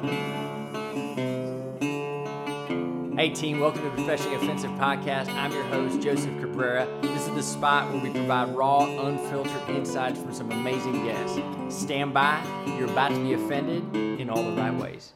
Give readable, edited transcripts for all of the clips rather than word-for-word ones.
Hey team, welcome to the Professionally Offensive Podcast. I'm your host, Joseph Cabrera. This is the spot where we provide raw, unfiltered insights from some amazing guests. Stand by, you're about to be offended in all the right ways.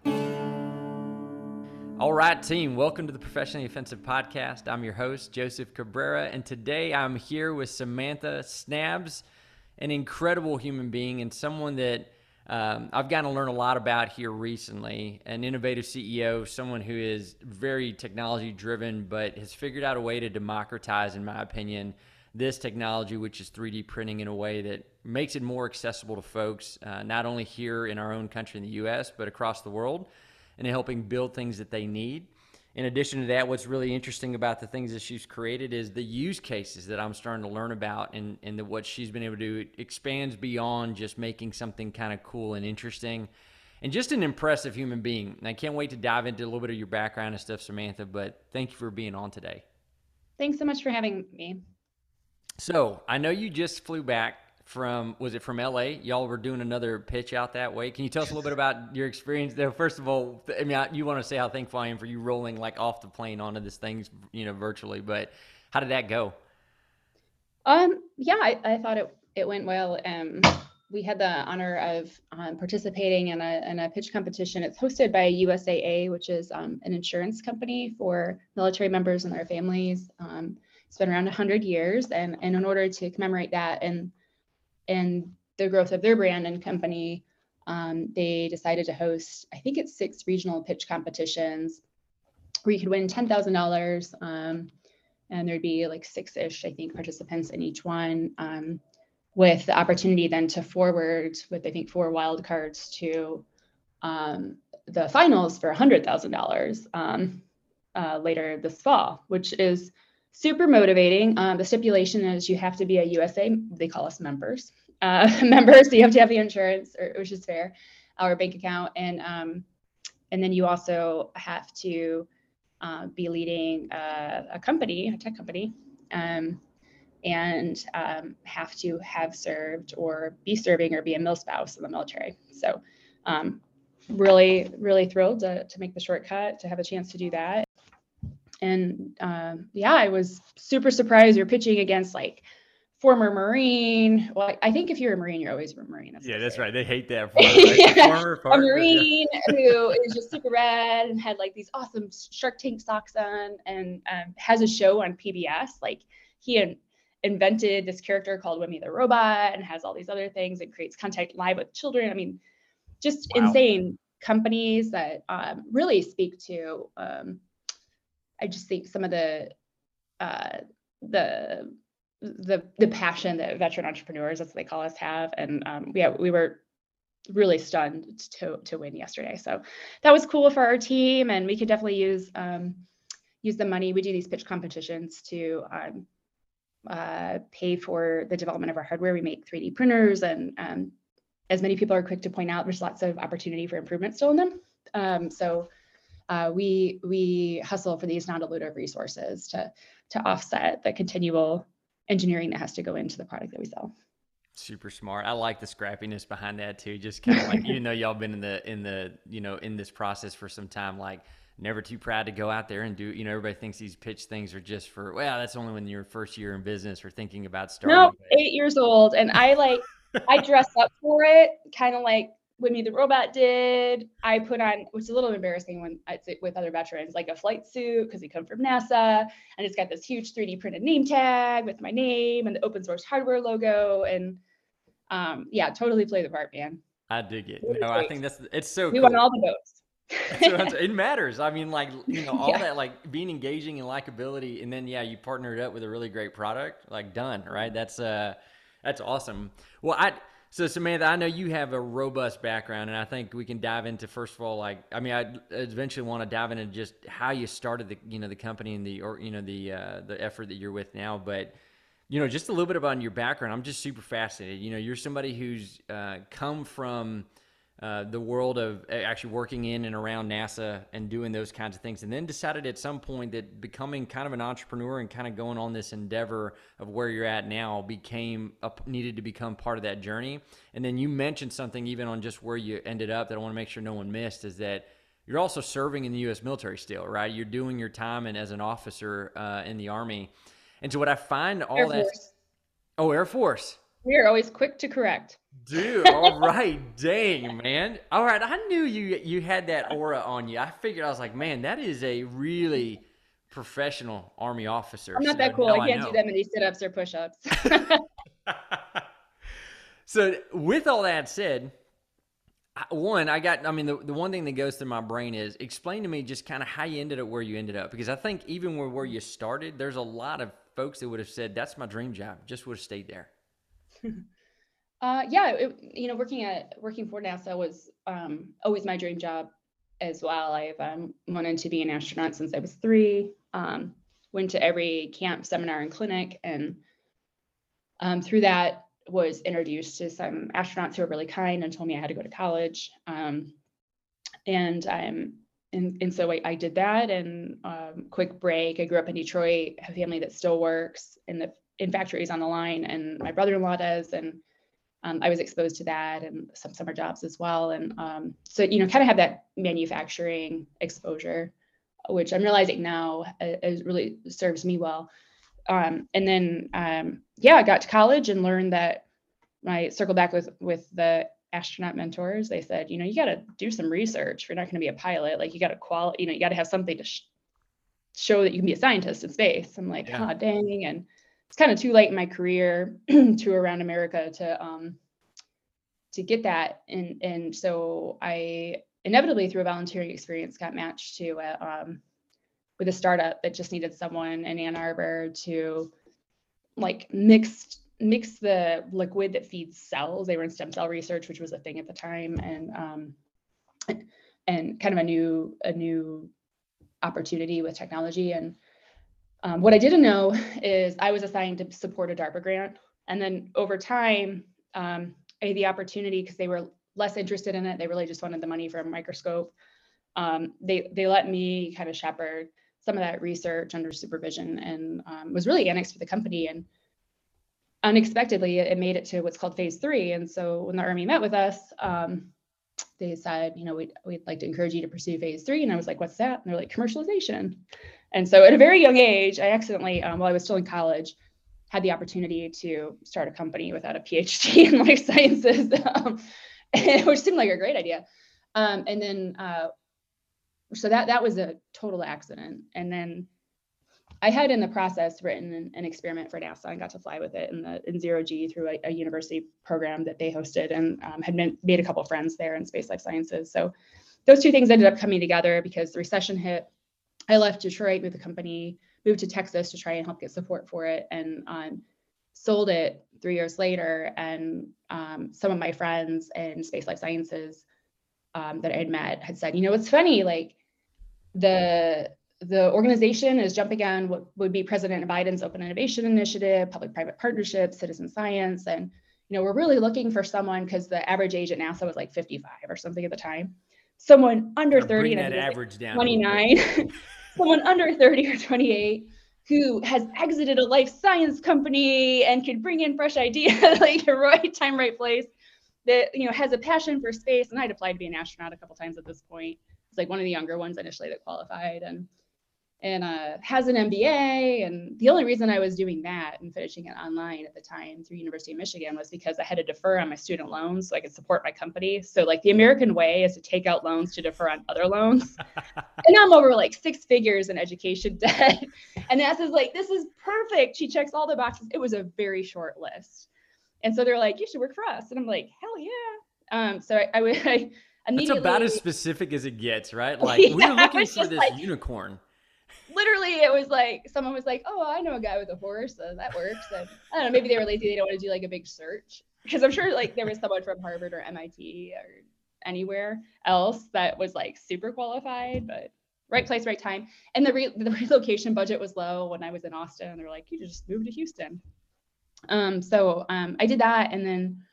All right, team, welcome to the Professionally Offensive Podcast. I'm your host, Joseph Cabrera, and today I'm here with Samantha Snabs, an incredible human being and someone that I've gotten to learn a lot about here recently. An innovative CEO, someone who is very technology driven, but has figured out a way to democratize, in my opinion, this technology, which is 3D printing, in a way that makes it more accessible to folks, not only here in our own country in the US, but across the world, and helping build things that they need. In addition to that, what's really interesting about the things that she's created is the use cases that I'm starting to learn about, and what she's been able to do expands beyond just making something kind of cool and interesting, and just an impressive human being. And I can't wait to dive into a little bit of your background and stuff, Samantha, but thank you for being on today. Thanks so much for having me. So I know you just flew back from LA? Y'all were doing another pitch out that way. Can you tell us a little bit about your experience there? First of all, I mean, you want to say how thankful I am for you rolling like off the plane onto this thing, virtually, but how did that go? Yeah, I thought it went well. We had the honor of participating in a pitch competition. It's hosted by USAA, which is an insurance company for military members and their families. It's been around 100 years, and in order to commemorate that and the growth of their brand and company, they decided to host, I think it's 6 regional pitch competitions where you could win $10,000. And there'd be like 6-ish, I think, participants in each one, with the opportunity then to forward with, I think, 4 wild cards to the finals for $100,000 later this fall, which is super motivating. The stipulation is you have to be a USA, they call us members, so you have to have the insurance, which is fair, our bank account. And then you also have to be leading a tech company, and have to have served or be serving or be a milspouse in the military. So really, really thrilled to make the shortcut, to have a chance to do that. And I was super surprised. You're pitching against like former Marine. Well, I think if you're a Marine, you're always a Marine. That's right. They hate that part, right? Former part, a Marine who is just super rad and had like these awesome Shark Tank socks on, and has a show on PBS. Like he invented this character called Wimmy the Robot and has all these other things and creates content live with children. I mean, just wow. Insane companies that really speak to, I just think some of the passion that veteran entrepreneurs, that's what they call us, have. And we were really stunned to win yesterday. So that was cool for our team, and we could definitely use the money. We do these pitch competitions to pay for the development of our hardware. We make 3D printers, and as many people are quick to point out, there's lots of opportunity for improvement still in them. So we hustle for these non-dilutive resources to offset the continual engineering that has to go into the product that we sell. Super smart. I like the scrappiness behind that too. Just kind of like, even though y'all been in this process for some time, like never too proud to go out there and do, everybody thinks these pitch things are just for, well, that's only when you're first year in business or thinking about starting. No, 8 years old. And I dress up for it, kind of like Wimmy the Robot did. I put on, which is a little embarrassing when I sit with other veterans, like a flight suit, because we come from NASA, and it's got this huge 3D printed name tag with my name and the open source hardware logo. And totally play the part, man. I dig it. No, I think it's so we cool. won all the votes. It matters. I mean, like, all that, like being engaging and likability, and then you partnered up with a really great product, like done, right? That's awesome. Well, So Samantha, I know you have a robust background, and I think we can dive into, first of all, I eventually want to dive into just how you started the company and the effort that you're with now. But just a little bit about your background. I'm just super fascinated. You're somebody who's come from the world of actually working in and around NASA and doing those kinds of things, and then decided at some point that becoming kind of an entrepreneur and kind of going on this endeavor of where you're at now needed to become part of that journey. And then you mentioned something even on just where you ended up that I want to make sure no one missed, is that you're also serving in the U.S. military still, right? You're doing your time and as an officer in the Army. And so what I find all that... Oh, Air Force. We are always quick to correct. Dude, all right. Dang, man. All right. I knew you had that aura on you. I figured, I was like, man, that is a really professional Army officer. I'm not that cool. I can't do that many sit-ups or push-ups. So with all that said, the one thing that goes through my brain is, explain to me just kind of how you ended up where you ended up. Because I think even where you started, there's a lot of folks that would have said, that's my dream job. Just would have stayed there. Working for NASA was always my dream job as well. I've wanted to be an astronaut since I was 3. Went to every camp, seminar, and clinic, and through that was introduced to some astronauts who were really kind and told me I had to go to college. So I did that. And quick break, I grew up in Detroit, have a family that still works in factories on the line, and my brother-in-law does, and I was exposed to that and some summer jobs as well. And so kind of have that manufacturing exposure, which I'm realizing now is really serves me well. I got to college and learned that when I circled back with the astronaut mentors, they said, you got to do some research. If you're not going to be a pilot, like you got to you got to have something to show that you can be a scientist in space. I'm like, oh, dang. And it's kind of too late in my career to around America to get that. And so I inevitably, through a volunteering experience, got matched to with a startup that just needed someone in Ann Arbor to like mix the liquid that feeds cells. They were in stem cell research, which was a thing at the time, and kind of a new opportunity with technology. And what I didn't know is I was assigned to support a DARPA grant. And then over time, I had the opportunity, because they were less interested in it. They really just wanted the money for a microscope. They let me kind of shepherd some of that research under supervision, and was really annexed to the company. And unexpectedly, it made it to what's called phase 3. And so when the Army met with us, they said, we'd like to encourage you to pursue phase 3. And I was like, what's that? And they're like, commercialization. And so at a very young age, I accidentally, while I was still in college, had the opportunity to start a company without a PhD in life sciences, which seemed like a great idea. So that was a total accident. And then I had in the process written an experiment for NASA and got to fly with it in zero G through a university program that they hosted, and had made a couple of friends there in space life sciences. So those two things ended up coming together because the recession hit. I left Detroit with the company, moved to Texas to try and help get support for it, and sold it 3 years later. And some of my friends in space life sciences that I had met had said, it's funny, like the organization is jumping on what would be President Biden's Open Innovation Initiative, public-private partnerships, citizen science. And, we're really looking for someone, because the average age at NASA was like 55 or something at the time. Someone under 30, that average down 29, someone under 30 or 28 who has exited a life science company and could bring in fresh ideas, like the right time, right place, that, has a passion for space. And I'd applied to be an astronaut a couple times at this point. It's like one of the younger ones initially that qualified, and has an MBA. And the only reason I was doing that and finishing it online at the time through University of Michigan was because I had to defer on my student loans so I could support my company. So like the American way is to take out loans to defer on other loans. And I'm over like 6 figures in education debt. And NASA's like, this is perfect. She checks all the boxes. It was a very short list. And so they're like, you should work for us. And I'm like, hell yeah. So I immediately. That's about as specific as it gets, right? Like, yeah, we're looking for this unicorn. Literally, it was like, someone was like, oh, I know a guy with a horse, so that works. And I don't know, maybe they were lazy. They don't want to do like a big search, because I'm sure like there was someone from Harvard or MIT or anywhere else that was like super qualified, but right place, right time. And the relocation budget was low when I was in Austin. They're like, you just move to Houston. So I did that, and then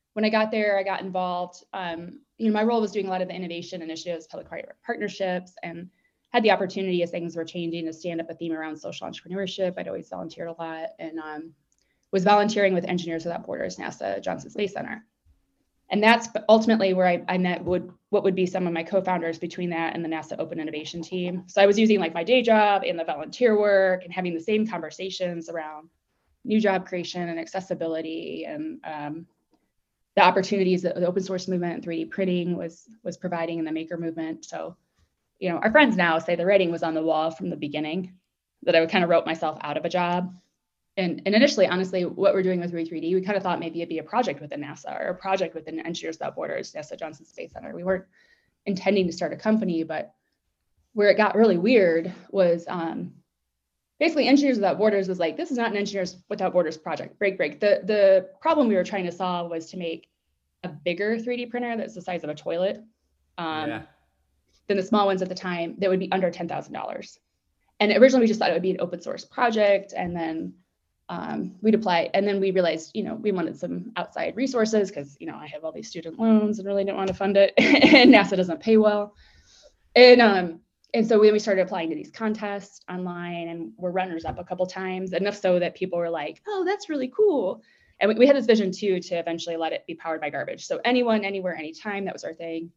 when I got there, I got involved. My role was doing a lot of the innovation initiatives, public-private partnerships, and had the opportunity as things were changing to stand up a theme around social entrepreneurship. I'd always volunteered a lot, and was volunteering with Engineers Without Borders, NASA Johnson Space Center. And that's ultimately where I met what would be some of my co-founders between that and the NASA Open Innovation team. So I was using like my day job and the volunteer work and having the same conversations around new job creation and accessibility and the opportunities that the open source movement and 3D printing was providing in the maker movement. So, our friends now say the writing was on the wall from the beginning, that I would kind of wrote myself out of a job. And initially, honestly, what we're doing with Re3D, we kind of thought maybe it'd be a project within NASA or a project within Engineers Without Borders, NASA Johnson Space Center. We weren't intending to start a company, but where it got really weird was basically Engineers Without Borders was like, this is not an Engineers Without Borders project, break. The problem we were trying to solve was to make a bigger 3D printer that's the size of a toilet than the small ones at the time that would be under $10,000. And originally we just thought it would be an open source project, and then we'd apply, and then we realized, we wanted some outside resources because, I have all these student loans and really didn't want to fund it, and NASA doesn't pay well. And so when we started applying to these contests online, and we're runners up a couple times, enough so that people were like, oh, that's really cool. And we had this vision too, to eventually let it be powered by garbage. So anyone, anywhere, anytime, that was our thing,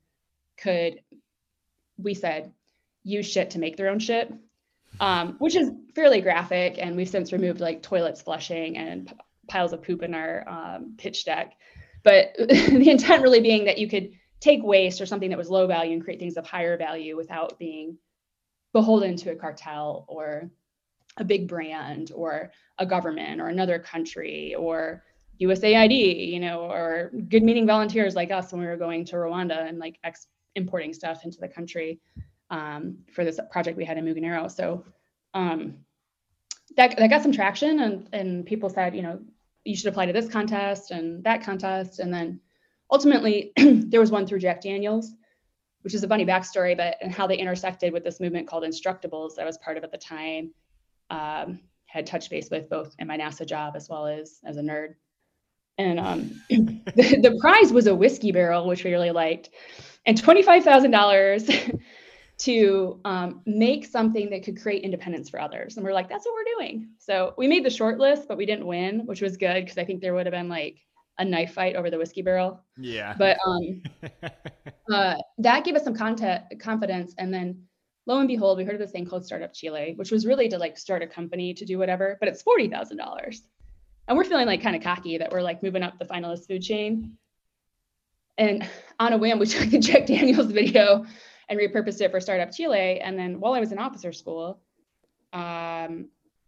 we said, use shit to make their own shit. Which is fairly graphic, and we've since removed like toilets flushing and piles of poop in our pitch deck. But the intent really being that you could take waste or something that was low value and create things of higher value without being beholden to a cartel or a big brand or a government or another country or USAID, or good meaning volunteers like us when we were going to Rwanda and like importing stuff into the country. For this project we had in Muganero. So that got some traction, and people said, you should apply to this contest and that contest. And then ultimately there was one through Jack Daniels, which is a funny backstory, and how they intersected with this movement called Instructables that I was part of at the time. Had touched base with both in my NASA job as well as a nerd. And the prize was a whiskey barrel, which we really liked, and $25,000 to make something that could create independence for others. And we're like, that's what we're doing. So we made the short list, but we didn't win, which was good because I think there would have been like a knife fight over the whiskey barrel. Yeah. But that gave us some confidence. And then lo and behold, we heard of this thing called Startup Chile, which was really to like start a company to do whatever, but it's $40,000. And we're feeling like kind of cocky that we're like moving up the finalist food chain. And on a whim, we took the Jack Daniels video and repurposed it for Startup Chile. And then while I was in officer school, when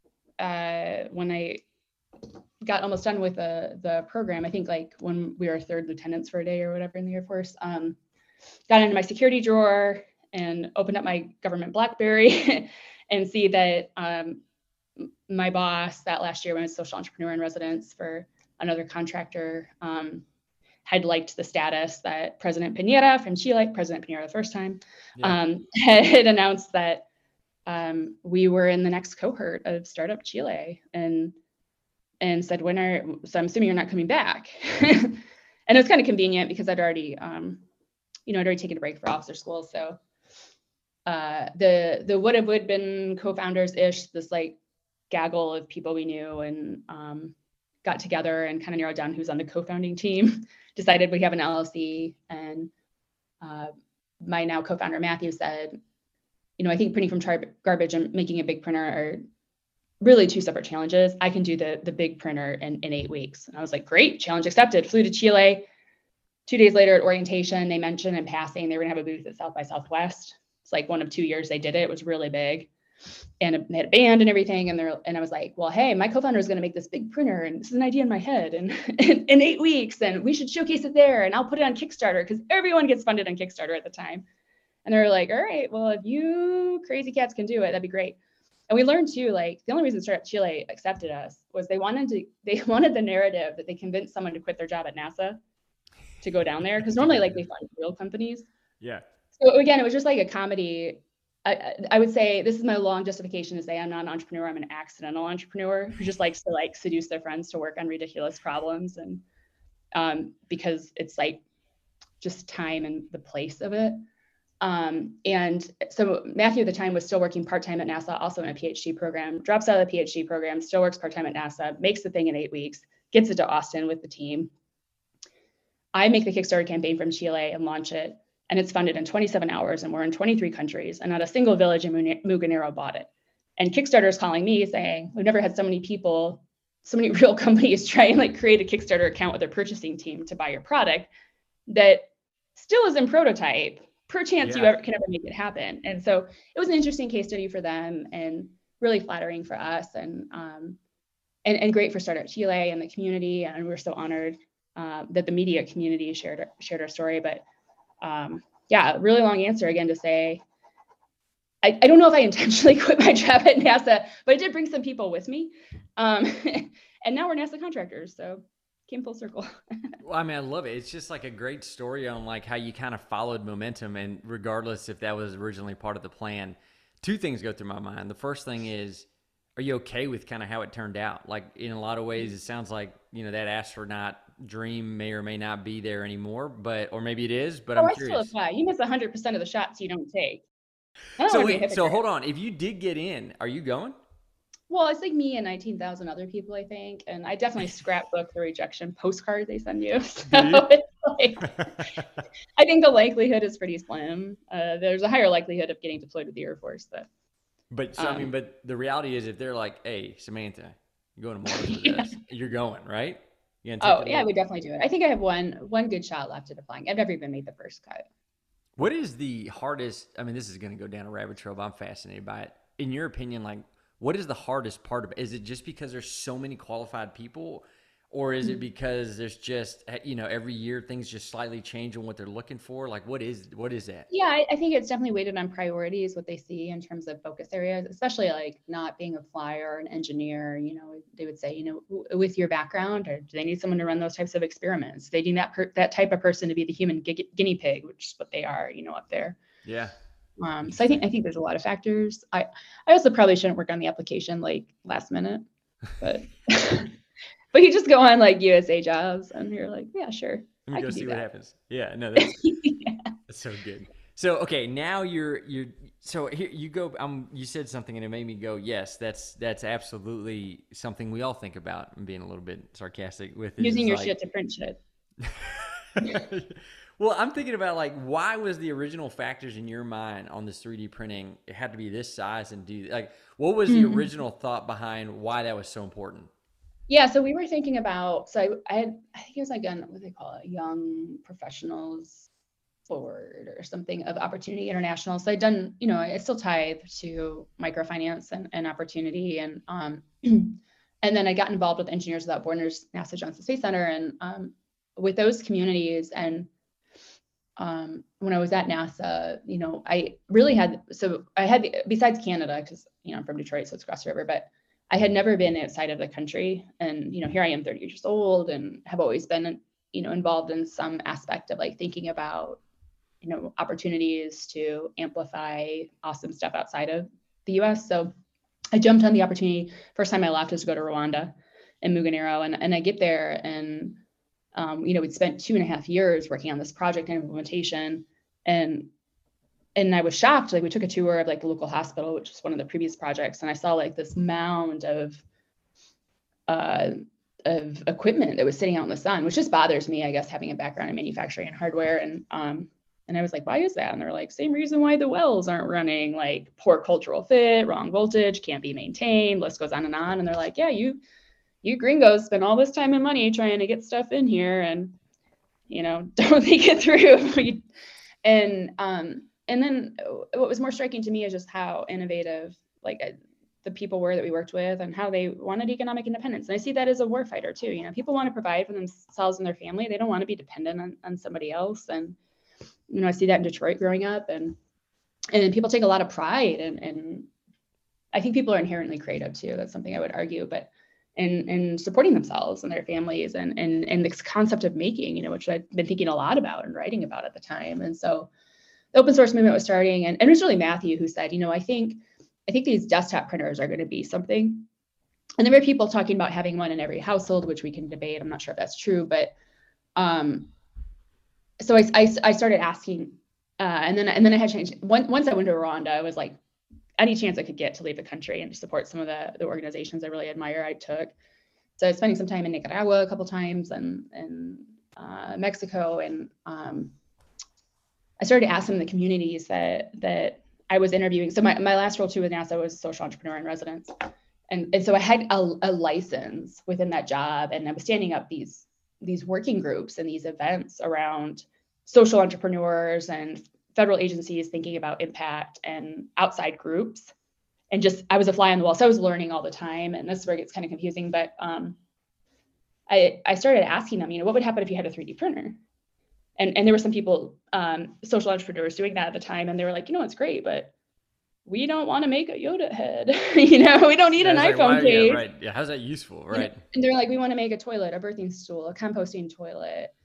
I got almost done with the program, I think like when we were third lieutenants for a day or whatever in the Air Force, got into my security drawer and opened up my government BlackBerry and see that my boss that last year when I was social entrepreneur in residence for another contractor, had liked the status that President Piñera from Chile, President Piñera the first time, had announced that we were in the next cohort of Startup Chile, and said, so I'm assuming you're not coming back. And it was kind of convenient because I'd already, I'd already taken a break for officer school. So the would have been co-founders-ish, this like gaggle of people we knew, and got together and kind of narrowed down who's on the co-founding team, decided we have an LLC. And my now co-founder, Matthew, said, I think printing from garbage and making a big printer are really two separate challenges. I can do the big printer in 8 weeks. And I was like, great, challenge accepted. Flew to Chile. 2 days later at orientation, they mentioned in passing they were gonna have a booth at South by Southwest. It's like 1 of 2 years they did it. It was really big. And they had a band and everything. And I was like, well, hey, my co-founder is going to make this big printer, and this is an idea in my head, and in 8 weeks, and we should showcase it there, and I'll put it on Kickstarter because everyone gets funded on Kickstarter at the time. And they were like, all right, well, if you crazy cats can do it, that'd be great. And we learned too, like the only reason Startup Chile accepted us was they wanted the narrative that they convinced someone to quit their job at NASA to go down there, because normally like they fund real companies. Yeah. So again, it was just like a comedy. I would say this is my long justification to say I'm not an entrepreneur. I'm an accidental entrepreneur who just likes to like seduce their friends to work on ridiculous problems. And because it's like just time and the place of it. And so Matthew at the time was still working part-time at NASA, also in a PhD program, drops out of the PhD program, still works part-time at NASA, makes the thing in 8 weeks, gets it to Austin with the team. I make the Kickstarter campaign from Chile and launch it. And it's funded in 27 hours, and we're in 23 countries, and not a single village in Muganero bought it. And Kickstarter is calling me saying, we've never had so many people, so many real companies try and like create a Kickstarter account with their purchasing team to buy your product that still is in prototype. Perchance you can ever make it happen. And so it was an interesting case study for them and really flattering for us, and great for Startup Chile and the community. And we're so honored that the media community shared our story. But really long answer again to say, I don't know if I intentionally quit my job at NASA, but I did bring some people with me. And now we're NASA contractors. So came full circle. Well, I mean, I love it. It's just like a great story on like how you kind of followed momentum, and regardless if that was originally part of the plan. Two things go through my mind. The first thing is, are you okay with kind of how it turned out? Like in a lot of ways, it sounds like, that astronaut dream may or may not be there anymore, or maybe it is, but I'm curious. I still apply. You miss 100% of the shots you don't take. So hold on. If you did get in, are you going? Well, it's like me and 19,000 other people, I think. And I definitely scrapbook the rejection postcard they send you. So it's like, I think the likelihood is pretty slim. There's a higher likelihood of getting deployed with the Air Force. But the reality is, if they're like, hey, Samantha, you're going to Mars with us, you're going, right? I would definitely do it. I think I have one good shot left at applying. I've never even made the first cut. What is the hardest? I mean, this is going to go down a rabbit trail, but I'm fascinated by it. In your opinion, like, what is the hardest part of it? Is it just because there's so many qualified people, or is it because there's just, every year things just slightly change on what they're looking for? Like, what is that? Yeah, I think it's definitely weighted on priorities, what they see in terms of focus areas, especially like not being a flyer or an engineer. They would say, with your background, or do they need someone to run those types of experiments? They need that type of person to be the human guinea pig, which is what they are, up there. Yeah. So I think there's a lot of factors. I also probably shouldn't work on the application like last minute, but but you just go on like USA Jobs and you're like, yeah, sure. Let me go see what happens. Yeah, no, that's that's so good. So okay, now so here you go. You said something and it made me go, yes, that's absolutely something we all think about. I'm being a little bit sarcastic with it. Using your shit to print shit. Well, I'm thinking about like, why was the original factors in your mind on this 3D printing? It had to be this size and what was the original thought behind why that was so important? Yeah, so we were thinking about, I think it was like what do they call it? Young Professionals Forward or something of Opportunity International. So I'd done, I still tithe to microfinance and opportunity. And and then I got involved with Engineers Without Borders, NASA Johnson Space Center, and with those communities. And when I was at NASA, I really besides Canada, because, I'm from Detroit, so it's across the river, but I had never been outside of the country. And, here I am 30 years old and have always been, involved in some aspect of like thinking about, opportunities to amplify awesome stuff outside of the US. So I jumped on the opportunity. First time I left was to go to Rwanda and Muganero. And I get there and, we'd spent 2.5 years working on this project and implementation. And I was shocked. Like, we took a tour of like the local hospital, which was one of the previous projects. And I saw like this mound of equipment that was sitting out in the sun, which just bothers me, I guess, having a background in manufacturing and hardware. And I was like, why is that? And they're like, same reason why the wells aren't running, like poor cultural fit, wrong voltage, can't be maintained, list goes on. And they're like, yeah, you gringos spend all this time and money trying to get stuff in here and, don't think it through. And then what was more striking to me is just how innovative, the people were that we worked with and how they wanted economic independence. And I see that as a warfighter too. People want to provide for themselves and their family. They don't want to be dependent on somebody else. And, I see that in Detroit growing up, and people take a lot of pride, and I think people are inherently creative too. That's something I would argue, but in supporting themselves and their families and this concept of making, which I've been thinking a lot about and writing about at the time. And so the open source movement was starting, and it was really Matthew who said, I think these desktop printers are going to be something. And there were people talking about having one in every household, which we can debate. I'm not sure if that's true, but So I started asking, and then I had changed. Once I went to Rwanda, I was like, any chance I could get to leave the country and to support some of the organizations I really admire, I took. So I was spending some time in Nicaragua a couple times and Mexico, and I started asking the communities that I was interviewing. So my last role too with NASA was social entrepreneur in residence. And so I had a license within that job, and I was standing up these working groups and these events around social entrepreneurs and federal agencies thinking about impact and outside groups. And just, I was a fly on the wall. So I was learning all the time, and this is where it gets kind of confusing. But I started asking them, what would happen if you had a 3D printer? And there were some people, social entrepreneurs doing that at the time. And they were like, it's great, but we don't want to make a Yoda head. We don't need an iPhone case. Yeah, right. Yeah, how's that useful, right? And they're like, we want to make a toilet, a birthing stool, a composting toilet,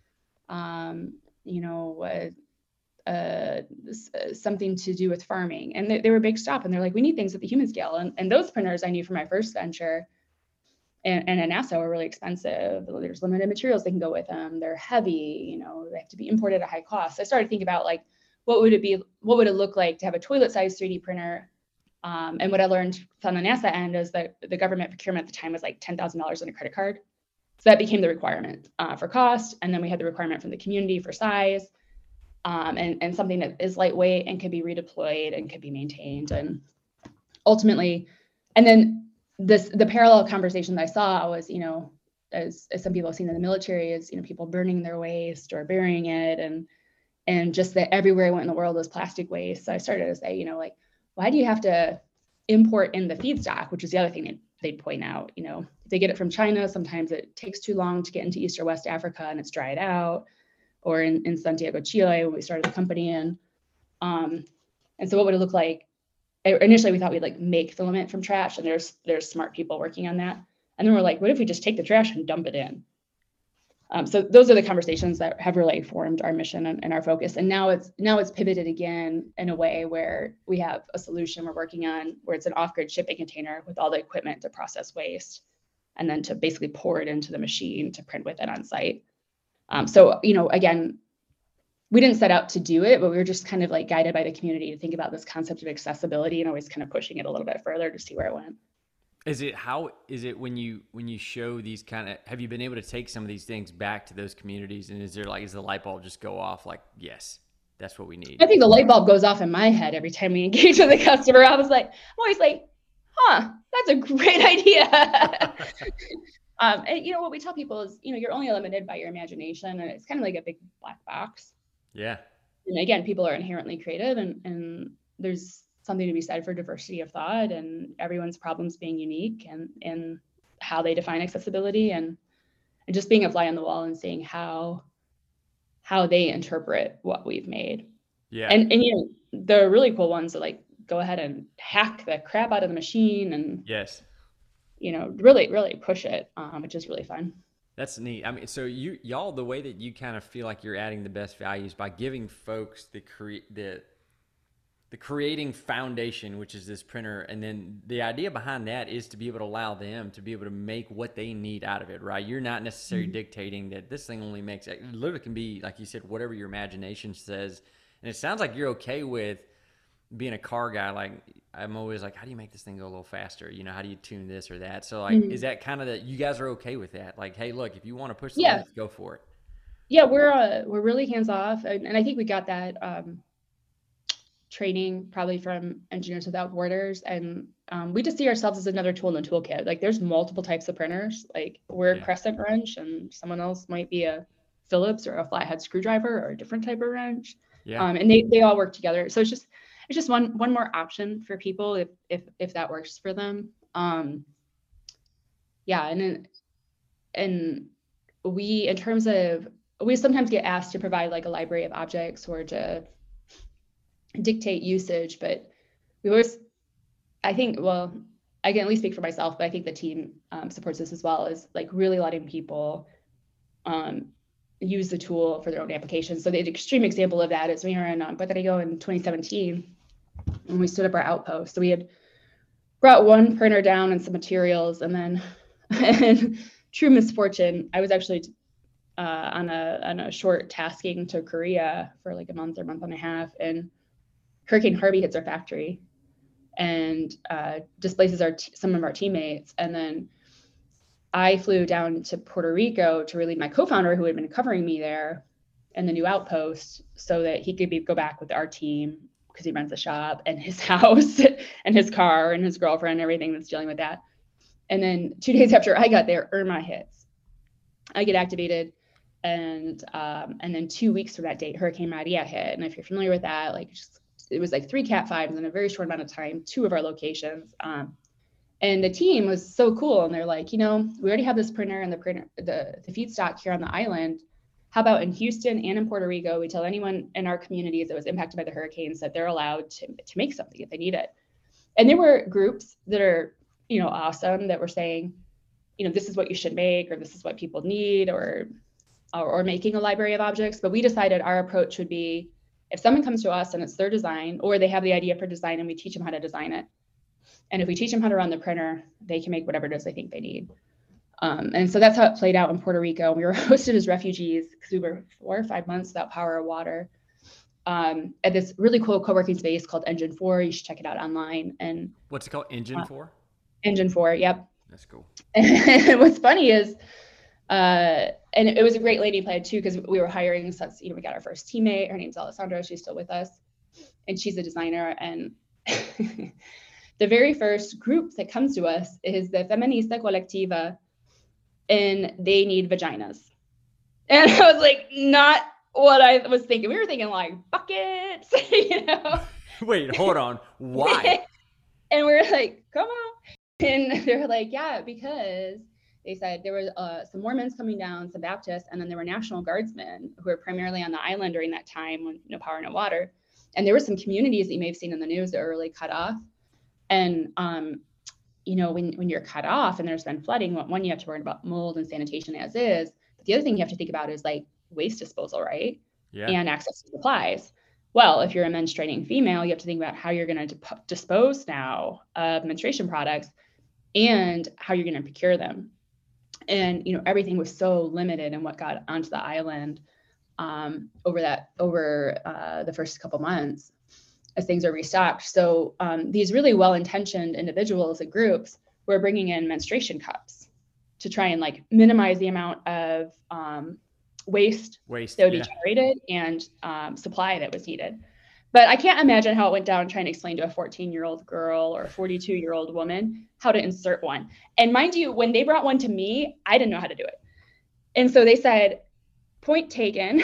something to do with farming. And they were big stuff. And they're like, we need things at the human scale. And those printers I knew from my first venture and at NASA were really expensive. There's limited materials that can go with them. They're heavy, they have to be imported at high cost. So I started thinking about like, what would it look like to have a toilet-sized 3D printer? And what I learned from the NASA end is that the government procurement at the time was like $10,000 on a credit card. So that became the requirement for cost. And then we had the requirement from the community for size, and something that is lightweight and could be redeployed and could be maintained. And ultimately, and then the parallel conversation that I saw was, as some people have seen in the military, is, people burning their waste or burying it, and just that everywhere I went in the world was plastic waste. So I started to say, like, why do you have to import in the feedstock, which is the other thing they'd point out. If they get it from China, sometimes it takes too long to get into East or West Africa and it's dried out, or in Santiago, Chile, when we started the company in. And so what would it look like? Initially, we thought we'd like make filament from trash, and there's smart people working on that. And then we're like, what if we just take the trash and dump it in? So those are the conversations that have really formed our mission and our focus. And now it's pivoted again in a way where we have a solution we're working on where it's an off-grid shipping container with all the equipment to process waste, and then to basically pour it into the machine to print with it on site. So, again, we didn't set out to do it, but we were just kind of like guided by the community to think about this concept of accessibility and always kind of pushing it a little bit further to see where it went. How is it when you show these have you been able to take some of these things back to those communities, and is the light bulb just go off like, yes, that's what we need? I think the light bulb goes off in my head every time we engage with a customer. I'm always like, that's a great idea. And what we tell people is, you're only limited by your imagination, and it's kind of like a big black box. Yeah. And again, people are inherently creative, and there's something to be said for diversity of thought and everyone's problems being unique and how they define accessibility, and just being a fly on the wall and seeing how they interpret what we've made. Yeah. And the really cool ones are like, go ahead and hack the crap out of the machine and yes, really, really push it, which is really fun. That's neat. I mean, so y'all, the way that you kind of feel like you're adding the best values by giving folks the creating foundation, which is this printer. And then the idea behind that is to be able to allow them to be able to make what they need out of it, right? You're not necessarily dictating that this thing only makes, it literally can be, like you said, whatever your imagination says. And it sounds like you're okay with being a car guy. Like, I'm always like, how do you make this thing go a little faster? How do you tune this or that? So like, is that kind of that you guys are okay with that? Like, hey, look, if you want to push the limits, go for it. Yeah, we're really hands off. And I think we got that, training probably from Engineers Without Borders, and we just see ourselves as another tool in the toolkit. Like, there's multiple types of printers. Like, we're a crescent wrench, and someone else might be a Phillips or a flathead screwdriver or a different type of wrench. And they all work together. So it's just one more option for people if that works for them. And we, in terms of, we sometimes get asked to provide like a library of objects or to dictate usage, but we always, I think, well, I can at least speak for myself, but I think the team supports this as well, is like really letting people use the tool for their own applications. So the extreme example of that is we were in Puerto Rico in 2017 when we stood up our outpost. So we had brought one printer down and some materials, and then in true misfortune, I was actually on a short tasking to Korea for like a month or month and a half, and Hurricane Harvey hits our factory and displaces some of our teammates. And then I flew down to Puerto Rico to relieve my co-founder who had been covering me there in the new outpost so that he could go back with our team because he runs the shop and his house and his car and his girlfriend and everything that's dealing with that. And then 2 days after I got there, Irma hits. I get activated, and then 2 weeks from that date, Hurricane Maria hit. And if you're familiar with that, like it was like 3 Cat 5s in a very short amount of time, 2 of our locations. And the team was so cool. And they're like, we already have this printer and the feedstock here on the island. How about in Houston and in Puerto Rico, we tell anyone in our communities that was impacted by the hurricanes that they're allowed to make something if they need it. And there were groups that are, awesome that were saying, this is what you should make, or this is what people need, or making a library of objects. But we decided our approach would be, if someone comes to us and it's their design, or they have the idea for design and we teach them how to design it. And if we teach them how to run the printer, they can make whatever it is they think they need. And so that's how it played out in Puerto Rico. We were hosted as refugees because we were 4 or 5 months without power or water, at this really cool co-working space called Engine 4. You should check it out online. And what's it called? Engine 4? Engine 4, yep. That's cool. And what's funny is, and it was a great lady played too, because we were hiring, so that's, we got our first teammate. Her name's Alessandra. She's still with us, and she's a designer. And the very first group that comes to us is the Feminista Colectiva, and they need vaginas. And I was like, not what I was thinking. We were thinking like buckets, Wait, hold on. Why? And we're like, come on. And they're like, yeah, because they said there were some Mormons coming down, some Baptists, and then there were National Guardsmen who were primarily on the island during that time when no power, no water. And there were some communities that you may have seen in the news that were really cut off. And, when you're cut off and there's been flooding, one, you have to worry about mold and sanitation as is. But the other thing you have to think about is like waste disposal, right? Yeah. And access to supplies. Well, if you're a menstruating female, you have to think about how you're going to dispose now of menstruation products and how you're going to procure them. And, everything was so limited in what got onto the island over the first couple months as things are restocked. So these really well-intentioned individuals and groups were bringing in menstruation cups to try and like minimize the amount of waste that would be generated and supply that was needed. But I can't imagine how it went down trying to explain to a 14-year-old girl or a 42-year-old woman how to insert one. And mind you, when they brought one to me, I didn't know how to do it. And so they said, point taken.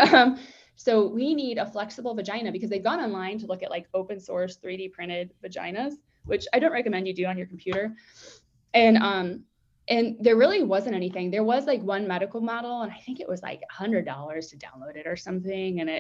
So we need a flexible vagina, because they've gone online to look at like open source 3D printed vaginas, which I don't recommend you do on your computer. And there really wasn't anything. There was like one medical model, and I think it was like $100 to download it or something. And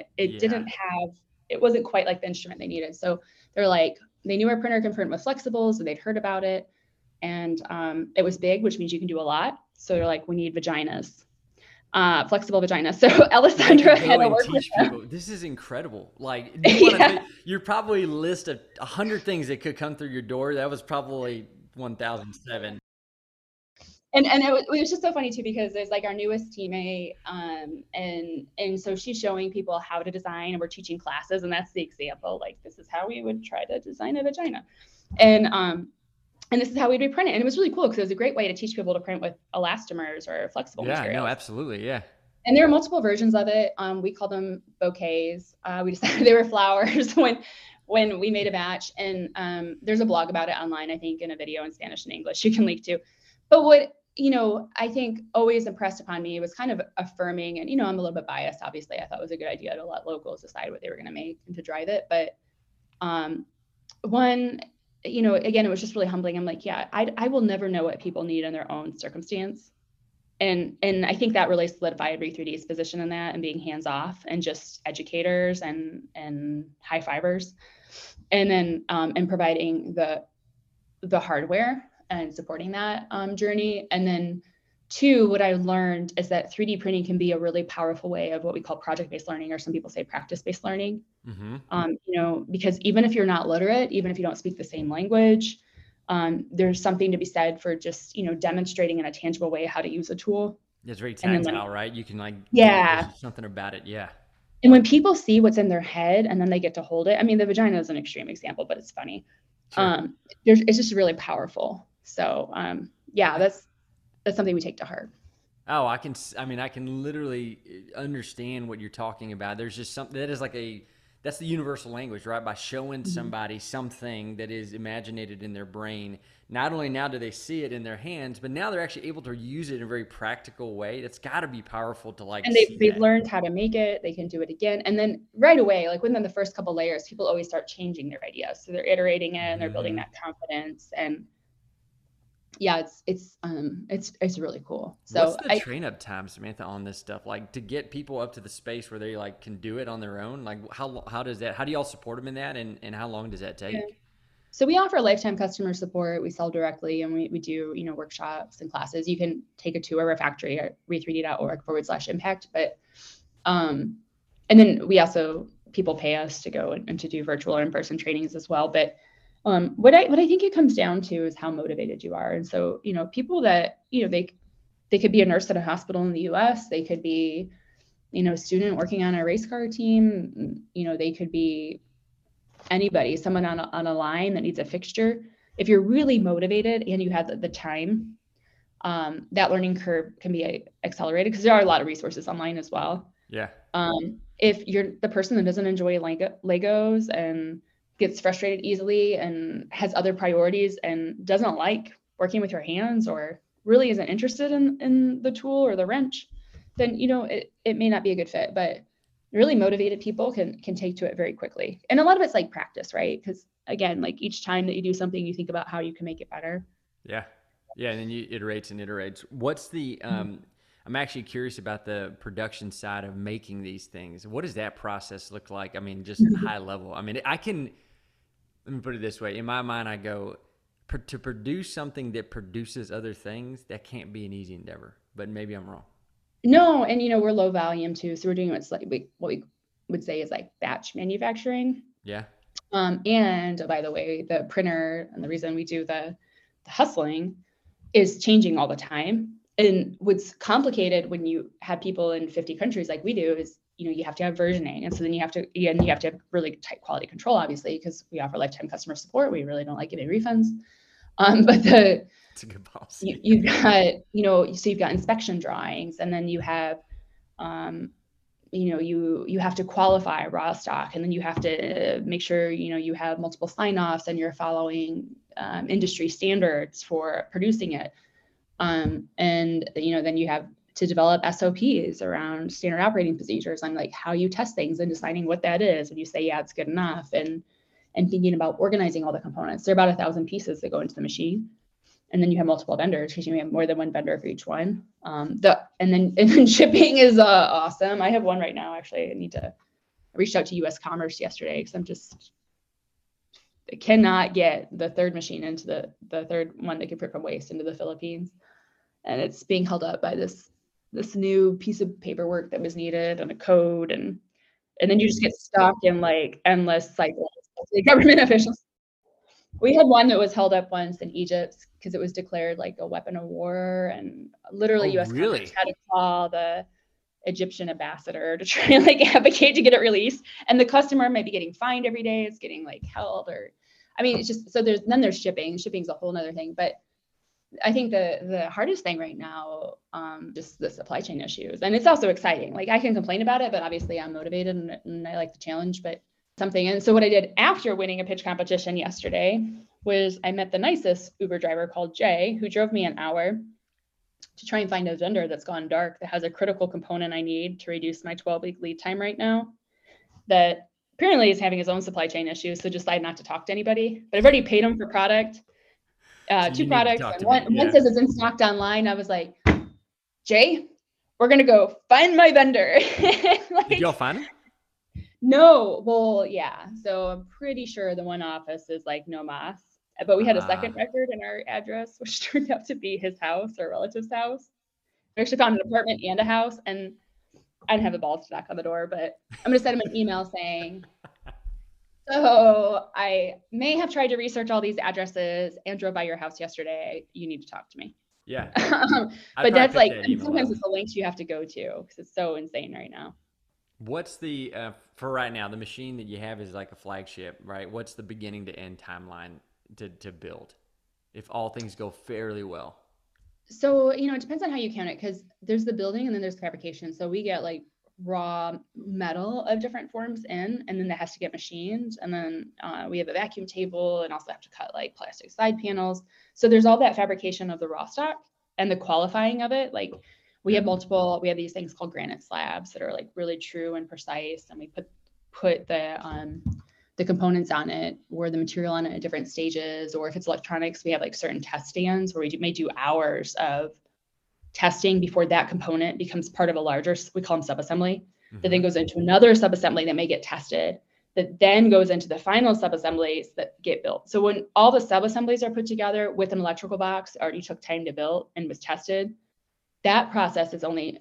it wasn't quite like the instrument they needed. So they're like, they knew our printer can print with flexibles, so they'd heard about it. And it was big, which means you can do a lot. So they're like, we need vaginas, flexible vaginas. So Alessandra had to work with people. This is incredible. Like, you probably list 100 things that could come through your door. That was probably 1007. And it was just so funny too, because there's like our newest teammate, and so she's showing people how to design, and we're teaching classes, and that's the example. Like, this is how we would try to design a vagina, and this is how we'd be printing. And it was really cool because it was a great way to teach people to print with elastomers or flexible materials. Yeah, no, absolutely, yeah. And there are multiple versions of it. We call them bouquets. We decided they were flowers when we made a batch, and there's a blog about it online, I think, in a video in Spanish and English you can link to. But what, I think always impressed upon me was kind of affirming, and, I'm a little bit biased, obviously. I thought it was a good idea to let locals decide what they were going to make and to drive it. But one, again, it was just really humbling. I'm like, yeah, I will never know what people need in their own circumstance. And I think that really solidified Breathe3D's position in that, and being hands off and just educators and high fivers. And then and providing the hardware and supporting that journey. And then 2, what I learned is that 3D printing can be a really powerful way of what we call project-based learning, or some people say practice-based learning. Mm-hmm. Because even if you're not literate, even if you don't speak the same language, there's something to be said for just, demonstrating in a tangible way how to use a tool. It's very And then when, tactile, right? You can like, yeah. there's something about it. Yeah. And when people see what's in their head and then they get to hold it, I mean, the vagina is an extreme example, but it's funny. Sure. It's just really powerful. So yeah, that's something we take to heart. Oh, I mean, I can literally understand what you're talking about. There's just something that is like that's the universal language, right? By showing Mhm. somebody something that is imaginated in their brain, not only now do they see it in their hands, but now they're actually able to use it in a very practical way. That's got to be powerful to like And see they've that. learned how to make it. They can do it again, and then right away, like within the first couple layers, people always start changing their ideas. So they're iterating it and they're building Hmm. that confidence. And yeah, it's really cool. What's So the I train up time, Samantha, on this stuff? Like to get people up to the space where they like can do it on their own. Like how does that? How do y'all support them in that? And how long does that Yeah. take? So we offer lifetime customer support. We sell directly, and we do, workshops and classes. You can take a tour of our factory at re3d.org/impact. But um, and then we also, people pay us to go and to do virtual or in-person trainings as well. But what I think it comes down to is how motivated you are. And so, people that, they could be a nurse at a hospital in the US, they could be, a student working on a race car team, they could be anybody, someone on a line that needs a fixture. If you're really motivated and you have the time, that learning curve can be accelerated because there are a lot of resources online as well. Yeah. If you're the person that doesn't enjoy Legos and gets frustrated easily and has other priorities and doesn't like working with your hands or really isn't interested in the tool or the wrench, then it may not be a good fit. But really motivated people can take to it very quickly. And a lot of it's like practice, right? Because again, like each time that you do something, you think about how you can make it better. Yeah. Yeah. And then you iterates and iterates. What's the, I'm actually curious about the production side of making these things. What does that process look like? I mean, just high level. I mean, let me put it this way. In my mind, I go, to produce something that produces other things, that can't be an easy endeavor, but maybe I'm wrong. No, and we're low volume too, so we're doing what we would say is like batch manufacturing. Yeah. And by the way, the printer and the reason we do the hustling is changing all the time. And what's complicated when you have people in 50 countries like we do is, you have to have versioning. And so then you have to have really tight quality control, obviously, because we offer lifetime customer support. We really don't like giving refunds. But It's a good policy. you've got, so you've got inspection drawings, and then you have, you have to qualify raw stock, and then you have to make sure, you have multiple sign-offs and you're following industry standards for producing it. And, then you have to develop SOPs around standard operating procedures on like how you test things and deciding what that is when you say, yeah, it's good enough. And thinking about organizing all the components. There are about 1,000 pieces that go into the machine. And then you have multiple vendors because you have more than one vendor for each one. And then shipping is awesome. I have one right now, actually. I reached out to US Commerce yesterday because I cannot get the third machine into the third one that can print from waste into the Philippines. And it's being held up by this new piece of paperwork that was needed and a code. And then you just get stuck in like endless cycles of the government officials. We had one that was held up once in Egypt because it was declared like a weapon of war, and literally Oh, US Commerce really? had to call the Egyptian ambassador to try and like advocate to get it released. And the customer might be getting fined every day. It's getting like held, or I mean, it's just, so there's shipping. Shipping's a whole nother thing. But I think the hardest thing right now, just the supply chain issues. And it's also exciting. Like I can complain about it, but obviously I'm motivated and I like the challenge. But something. And so what I did after winning a pitch competition yesterday was I met the nicest Uber driver called Jay, who drove me an hour to try and find a vendor that's gone dark that has a critical component I need to reduce my 12-week lead time right now, that apparently is having his own supply chain issues. So decided not to talk to anybody, but I've already paid him for product, So you two need to products. talk And to me. one Yeah. says it's in stocked online. I was like, Jay, we're going to go find my vendor. Did y'all Like, find him? no, well, yeah. So I'm pretty sure the one office is like no mas. But we had a second record in our address, which turned out to be his house or relative's house. We actually found an apartment and a house, and I didn't have the balls to knock on the door, but I'm gonna send him an email saying, so I may have tried to research all these addresses and drove by your house yesterday. You need to talk to me. Yeah. I'd But probably that's pick like, that and even sometimes low. it's the lengths you have to go to because it's so insane right now. What's the for right now, the machine that you have is like a flagship, right? What's the beginning to end timeline to build if all things go fairly well? So, it depends on how you count it because there's the building and then there's fabrication. So we get like raw metal of different forms in, and then that has to get machined. And then we have a vacuum table and also have to cut like plastic side panels. So there's all that fabrication of the raw stock and the qualifying of it. Like we Yeah. we have these things called granite slabs that are like really true and precise. And we put the components on it or the material on it at different stages. Or if it's electronics, we have like certain test stands where may do hours of testing before that component becomes part of a larger, we call them subassembly, that then goes into another subassembly that may get tested, that then goes into the final subassemblies that get built. So when all the subassemblies are put together with an electrical box, already took time to build and was tested, that process is only,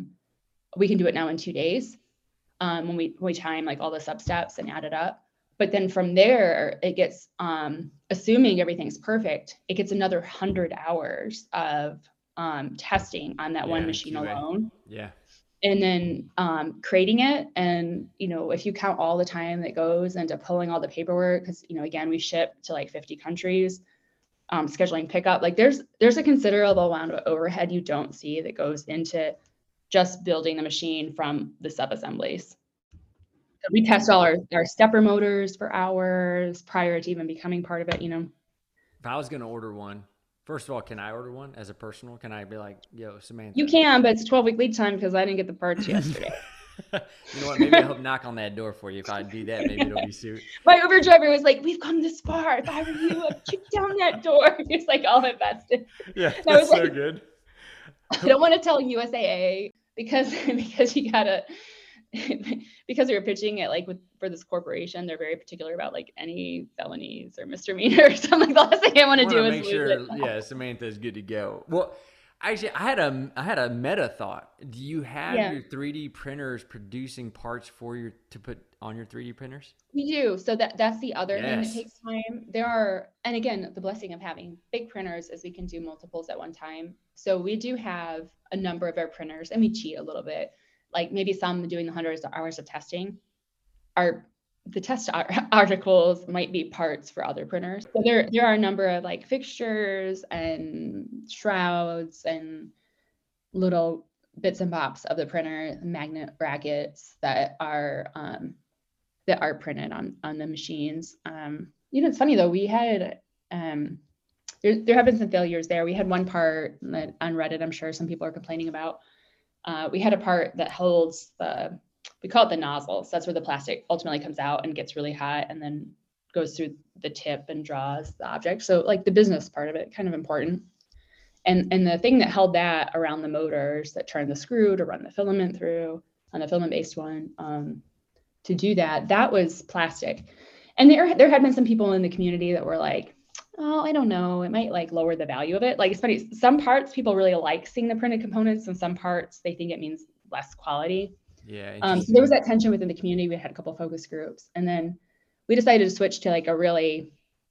we can do it now in 2 days when we time like all the sub steps and add it up. But then from there, it gets, assuming everything's perfect, it gets another 100 hours of testing on that one machine QA. alone. Yeah. And then creating it. And, if you count all the time that goes into pulling all the paperwork, because, again, we ship to like 50 countries, scheduling pickup, like there's a considerable amount of overhead you don't see that goes into just building the machine from the sub-assemblies. We test all our stepper motors for hours prior to even becoming part of it, If I was going to order one, first of all, can I order one as a personal? Can I be like, yo, Samantha? You can, but it's a 12-week lead time because I didn't get the parts yesterday. You know what? Maybe I'll knock on that door for you. If I do that, maybe it'll be soon. My Uber driver was like, "We've come this far. If I were you, I'd kick down that door." He was like all invested. Yeah, And I was that's so like, good. I don't want to tell USAA because you gotta because we were pitching it like for this corporation, they're very particular about like any felonies or misdemeanors. I'm like, the last thing I want to do is Make sure, yeah, Samantha's good to go. Well, actually, I had a meta thought. Do you have your 3D printers producing parts for to put on your 3D printers? We do. So that's the other thing that takes time. And again, the blessing of having big printers is we can do multiples at one time. So we do have a number of our printers, and we cheat a little bit. Like maybe some doing the hundreds of hours of testing the test articles might be parts for other printers. So there are a number of like fixtures and shrouds and little bits and bobs of the printer, magnet brackets that are printed on the machines. It's funny though, we had there have been some failures there. We had one part that on Reddit, I'm sure some people are complaining about. We had a part that holds we call it the nozzle. So that's where the plastic ultimately comes out and gets really hot and then goes through the tip and draws the object. So like the business part of it, kind of important. And the thing that held that around the motors that turn the screw to run the filament through on the filament-based one, to do that was plastic. And there had been some people in the community that were like, oh, I don't know, it might like lower the value of it. Like it's funny, some parts people really like seeing the printed components, and some parts they think it means less quality. Yeah. So there was that tension within the community. We had a couple focus groups, and then we decided to switch to like a really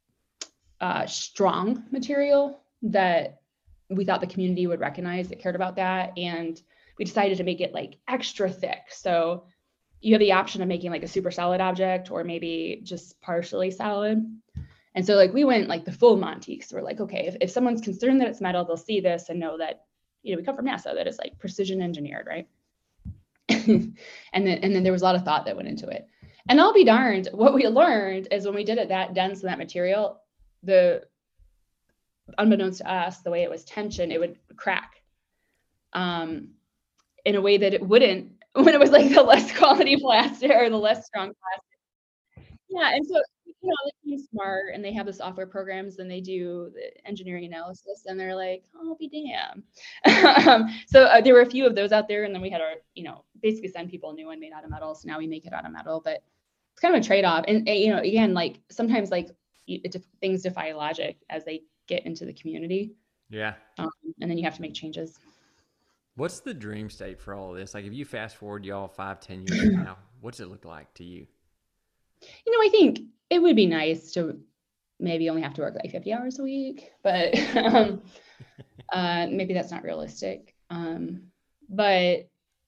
strong material that we thought the community would recognize that cared about that. And we decided to make it like extra thick. So you have the option of making like a super solid object or maybe just partially solid. And so like we went like the full Monty, because we're like, okay, if someone's concerned that it's metal, they'll see this and know that, we come from NASA, that it's like precision engineered, right? and then there was a lot of thought that went into it. And I'll be darned, what we learned is when we did it that dense in that material, unbeknownst to us, the way it was tensioned, it would crack in a way that it wouldn't when it was like the less quality plastic or the less strong plastic. Yeah, and so the team's smart and they have the software programs and they do the engineering analysis and they're like, oh, be damn. So there were a few of those out there, and then we had our, basically send people a new one made out of metal. So now we make it out of metal, but it's kind of a trade-off. And again, like sometimes like things defy logic as they get into the community. Yeah. And then you have to make changes. What's the dream state for all of this? Like if you fast forward y'all 5-10 years from now, what's it look like to you? I think it would be nice to maybe only have to work like 50 hours a week, but Maybe that's not realistic. But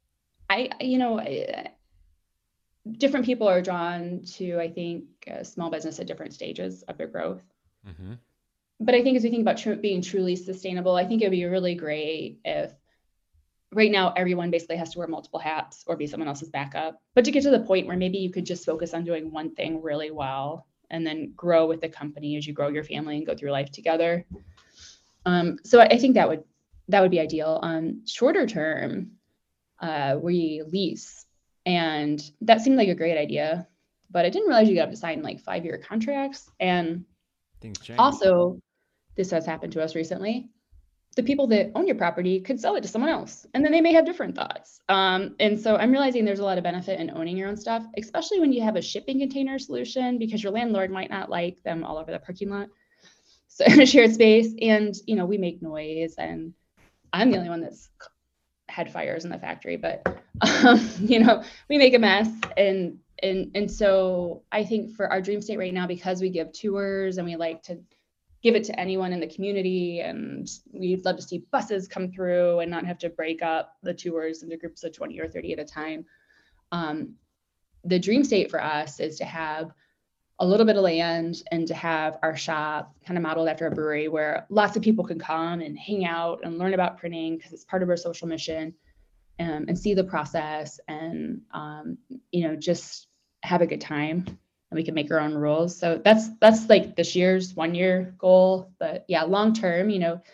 different people are drawn to, I think, small business at different stages of their growth. Mm-hmm. But I think as we think about being truly sustainable, I think it would be really great if right now everyone basically has to wear multiple hats or be someone else's backup. But to get to the point where maybe you could just focus on doing one thing really well and then grow with the company as you grow your family and go through life together. So I think that would be ideal. Shorter term, we lease, and that seemed like a great idea, but I didn't realize you got to sign like 5-year contracts. And Things change. also, this has happened to us recently. The people that own your property could sell it to someone else, and then they may have different thoughts. And so I'm realizing there's a lot of benefit in owning your own stuff, especially when you have a shipping container solution, because your landlord might not like them all over the parking lot. So in a shared space, and we make noise, and I'm the only one that's had fires in the factory, but we make a mess, and so I think for our dream state right now, because we give tours and we like to give it to anyone in the community, and we'd love to see buses come through and not have to break up the tours into groups of 20 or 30 at a time. The dream state for us is to have a little bit of land and to have our shop kind of modeled after a brewery where lots of people can come and hang out and learn about printing because it's part of our social mission, and see the process, and just have a good time, and we can make our own rules. So that's like this year's 1-year goal. But yeah, long term,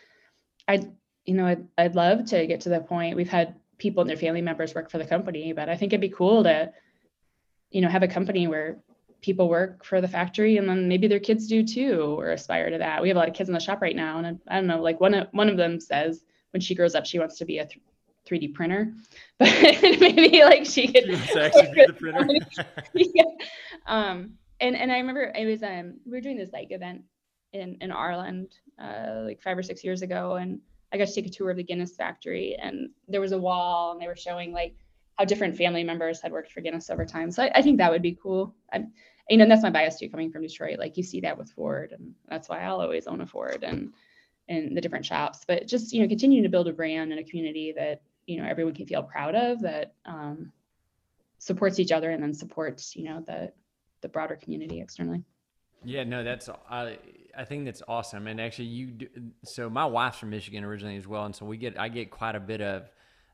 I'd love to get to the point. We've had people and their family members work for the company, but I think it'd be cool to have a company where people work for the factory and then maybe their kids do too, or aspire to that. We have a lot of kids in the shop right now, and I don't know, like one of them says when she grows up she wants to be a 3D printer, but maybe like she could actually be the printer. Yeah. And I remember it was we were doing this like event in Ireland like 5 or 6 years ago, and I got to take a tour of the Guinness factory, and there was a wall and they were showing like how different family members had worked for Guinness over time. So I think that would be cool. And that's my bias too, coming from Detroit. Like you see that with Ford, and that's why I'll always own a Ford and the different shops. But just continuing to build a brand and a community that everyone can feel proud of, that supports each other and then supports the broader community externally. Yeah, no, I think that's awesome. And actually, so my wife's from Michigan originally as well, and so I get quite a bit of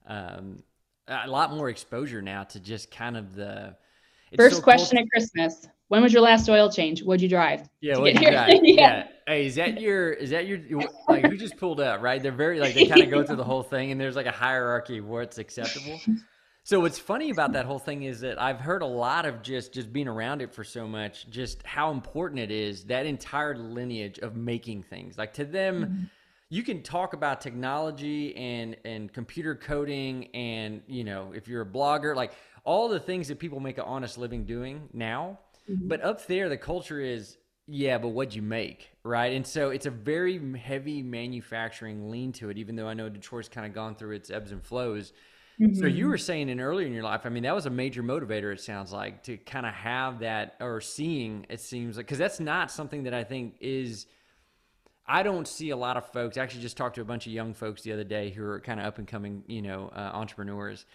a lot more exposure now to just kind of first question at Christmas. When was your last oil change? What'd you drive? Yeah, what'd you drive? Yeah. Hey, is that your like who just pulled up, right? They're very like they kind of go through the whole thing, and there's like a hierarchy of what's acceptable. So what's funny about that whole thing is that I've heard a lot of just being around it for so much, just how important it is, that entire lineage of making things. Like to them, you can talk about technology and computer coding, and if you're a blogger, like all the things that people make an honest living doing now. But up there, the culture is, yeah, but what'd you make, right? And so it's a very heavy manufacturing lean to it, even though I know Detroit's kind of gone through its ebbs and flows. So you were saying earlier in your life, I mean, that was a major motivator, it sounds like, to kind of have that, or seeing, it seems like, because that's not something that I think is, I don't see a lot of folks. I actually just talked to a bunch of young folks the other day who are kind of up and coming, entrepreneurs.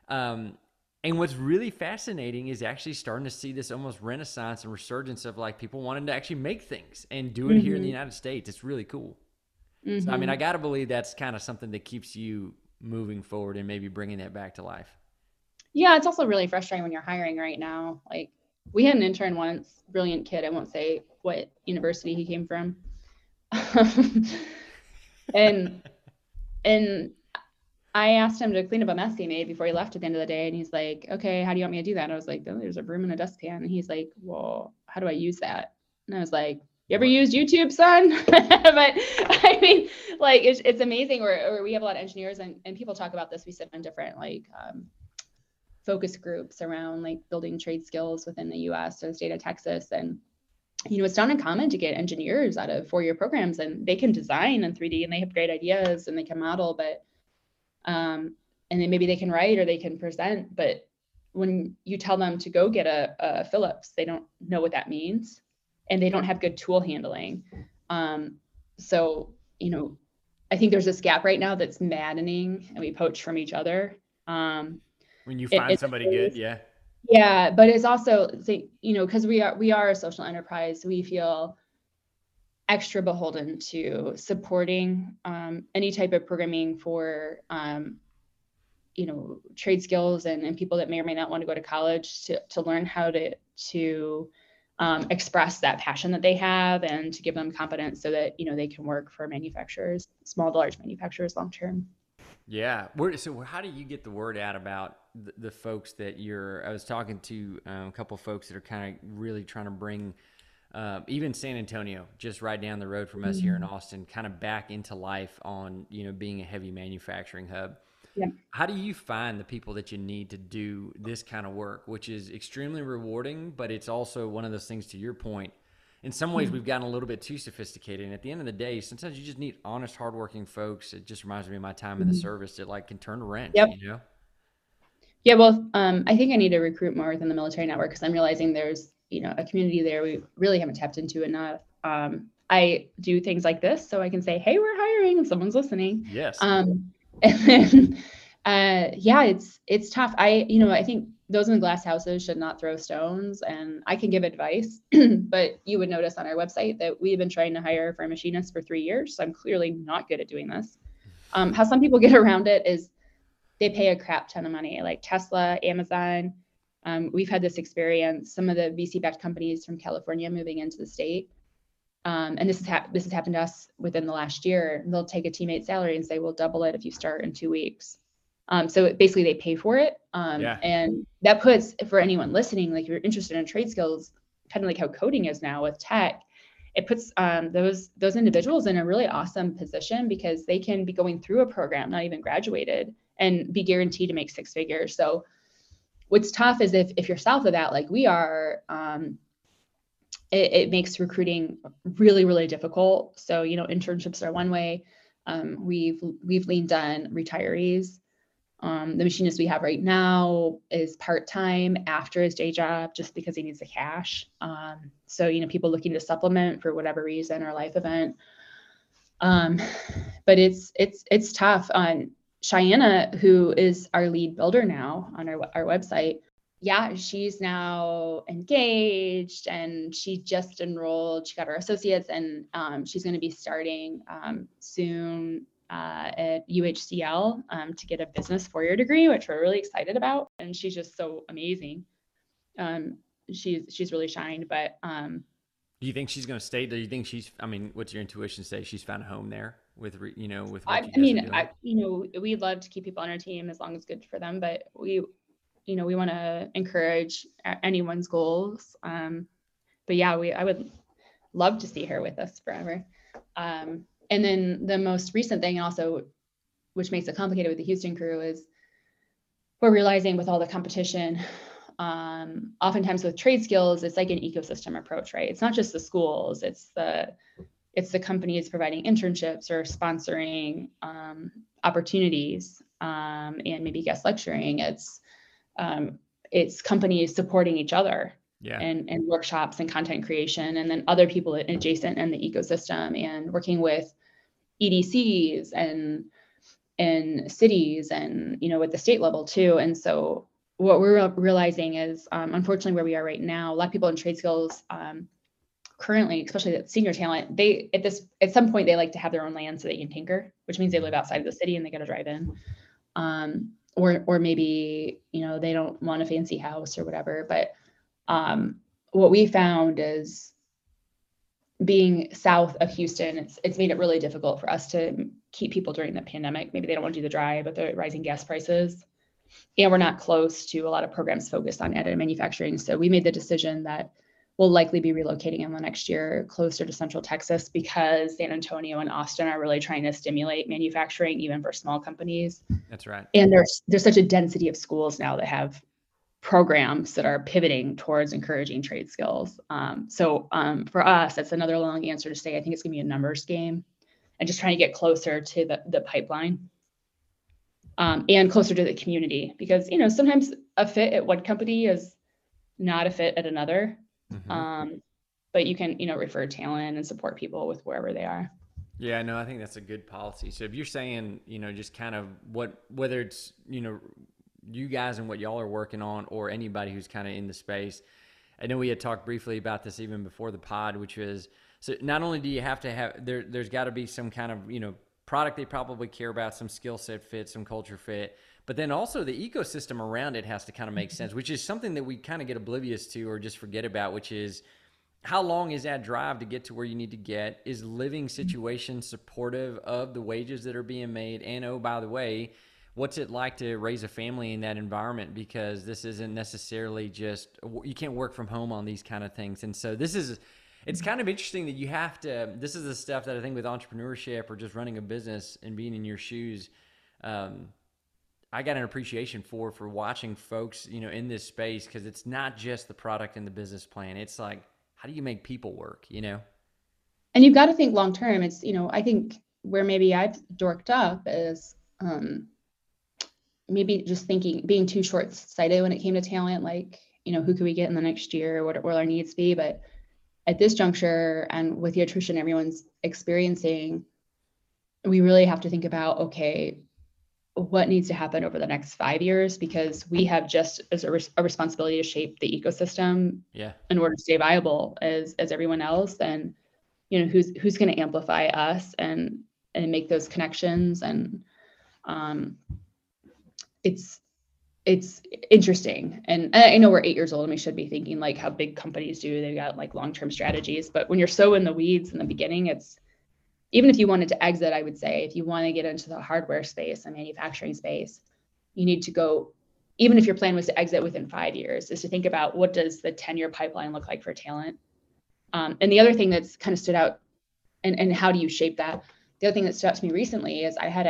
And what's really fascinating is actually starting to see this almost renaissance and resurgence of like people wanting to actually make things and do it here in the United States. It's really cool. So, I mean, I got to believe that's kind of something that keeps you moving forward and maybe bringing that back to life. Yeah, it's also really frustrating when you're hiring right now. Like we had an intern once, brilliant kid. I won't say what university he came from. and I asked him to clean up a mess he made before he left at the end of the day. And he's like, okay, how do you want me to do that? And I was like, oh, there's a broom and a dustpan. And he's like, well, how do I use that? And I was like, you ever used YouTube, son? But I mean, like, it's amazing where we have a lot of engineers and people talk about this. We sit in different like focus groups around like building trade skills within the US or the state of Texas. And, it's not uncommon to get engineers out of 4-year programs, and they can design in 3D and they have great ideas and they can model, but and then maybe they can write or they can present, but when you tell them to go get a Phillips, they don't know what that means, and they don't have good tool handling. So, I think there's this gap right now that's maddening, and we poach from each other. When you It, find it's somebody good, yeah. yeah, but it's also, because we are a social enterprise, we feel extra beholden to supporting any type of programming for trade skills and people that may or may not want to go to college to learn how to express that passion that they have, and to give them confidence so that they can work for manufacturers, small to large manufacturers, long term. Yeah. So how do you get the word out about the folks that I was talking to a couple of folks that are kind of really trying to bring even San Antonio, just right down the road from us here in Austin, kind of back into life on, being a heavy manufacturing hub. Yeah. How do you find the people that you need to do this kind of work, which is extremely rewarding, but it's also one of those things, to your point, in some ways we've gotten a little bit too sophisticated. And at the end of the day, sometimes you just need honest, hardworking folks. It just reminds me of my time in the service that can turn a wrench, Yep. Yeah, well, I think I need to recruit more within the military network, because I'm realizing there's, a community there we really haven't tapped into enough. I do things like this so I can say, hey, we're hiring if someone's listening. Yes. And then, yeah, it's tough. I think those in the glass houses should not throw stones, and I can give advice, but you would notice on our website that we've been trying to hire for a machinist for 3 years. So I'm clearly not good at doing this. How some people get around it is they pay a crap ton of money, like Tesla, Amazon. We've had this experience, some of the VC-backed companies from California moving into the state. And this has happened to us within the last year. They'll take a teammate's salary and say, we'll double it if you start in 2 weeks. So basically they pay for it. And that puts, for anyone listening, like, you're interested in trade skills, kind of like how coding is now with tech, it puts those individuals in a really awesome position, because they can be going through a program, not even graduated, and be guaranteed to make 6 figures. So what's tough is if you're south of that, like we are, it makes recruiting really, really difficult. So, internships are one way. We've leaned on retirees. The machinist we have right now is part-time after his day job, just because he needs the cash. So, people looking to supplement for whatever reason or life event. But it's tough. Cheyenne, who is our lead builder now on our website, yeah, she's now engaged, and she just enrolled. She got her associates, and she's going to be starting soon at UHCL to get a business 4-year degree, which we're really excited about. And she's just so amazing. She's really shined. But do you think she's going to stay? Do you think what's your intuition say? She's found a home there with what you guys are doing? We'd love to keep people on our team as long as it's good for them, but we want to encourage anyone's goals. But yeah, I would love to see her with us forever. And then the most recent thing also, which makes it complicated with the Houston crew, is we're realizing with all the competition, oftentimes with trade skills, it's like an ecosystem approach, right? It's not just the schools, it's the companies providing internships or sponsoring opportunities, and maybe guest lecturing. It's companies supporting each other, and workshops and content creation, and then other people adjacent in the ecosystem, and working with EDCs and cities, and at the state level too. And so what we're realizing is, unfortunately, where we are right now, a lot of people in trade skills currently, especially the senior talent, at some point they like to have their own land so they can tinker, which means they live outside of the city and they got to drive in. Or maybe, they don't want a fancy house or whatever. But what we found is, being south of Houston, it's made it really difficult for us to keep people during the pandemic. Maybe they don't want to do the drive, but the rising gas prices. And we're not close to a lot of programs focused on additive manufacturing. So we made the decision that we'll likely be relocating in the next year closer to Central Texas, because San Antonio and Austin are really trying to stimulate manufacturing, even for small companies. That's right. And there's such a density of schools now that have programs that are pivoting towards encouraging trade skills. So for us, that's another long answer to say, I think it's going to be a numbers game, and just trying to get closer to the pipeline, and closer to the community, because, sometimes a fit at one company is not a fit at another. But you can, refer talent and support people with wherever they are. Yeah, no, I think that's a good policy. So if you're saying, just kind of whether it's, you guys and what y'all are working on, or anybody who's kind of in the space. I know we had talked briefly about this even before the pod, which was, so not only do you have to have, there's got to be some kind of, product they probably care about, some skill set fit, some culture fit, but then also the ecosystem around it has to kind of make sense, which is something that we kind of get oblivious to or just forget about, which is, how long is that drive to get to where you need to get? Is living situation supportive of the wages that are being made? And oh, by the way, what's it like to raise a family in that environment? Because this isn't necessarily just, you can't work from home on these kind of things. And so it's kind of interesting that you have to, this is the stuff that I think with entrepreneurship or just running a business and being in your shoes, I got an appreciation for watching folks, in this space, because it's not just the product and the business plan. It's like, how do you make people work, And you've got to think long term. It's, I think where maybe I've dorked up is maybe just being too short sighted when it came to talent. Like, who could we get in the next year? What will our needs be? But at this juncture, and with the attrition everyone's experiencing, we really have to think about, okay, what needs to happen over the next 5 years, because we have just as a responsibility to shape the ecosystem in order to stay viable as everyone else. And, who's going to amplify us and make those connections. And it's interesting. And I know we're 8 years old and we should be thinking like how big companies do. They've got like long-term strategies, but when you're so in the weeds in the beginning, even if you wanted to exit, I would say, if you want to get into the hardware space and manufacturing space, you need to go, even if your plan was to exit within 5 years, is to think about what does the 10-year pipeline look like for talent. And the other thing that's kind of stood out, and how do you shape that? The other thing that stood out to me recently is I had